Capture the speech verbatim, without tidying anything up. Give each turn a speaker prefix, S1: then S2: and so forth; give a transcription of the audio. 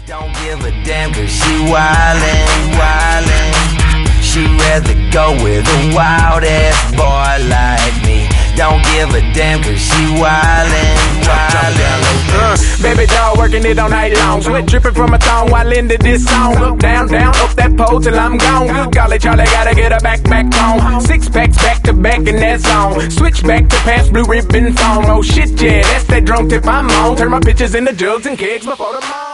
S1: Don't give a damn cause she wildin', wildin'. She rather go with a wild ass boy like me. Don't give a damn cause she wildin', wildin'.
S2: Uh, baby doll working it all night long. Sweat dripping from my thong while into this song. Up, down, down, up that pole till I'm gone. Good golly, Charlie gotta get her back, back home. Six packs back to back in that song. Switch back to past blue ribbon song. Oh shit, yeah, that's that drunk tip I'm on. Turn my bitches into jugs and kegs before the morning.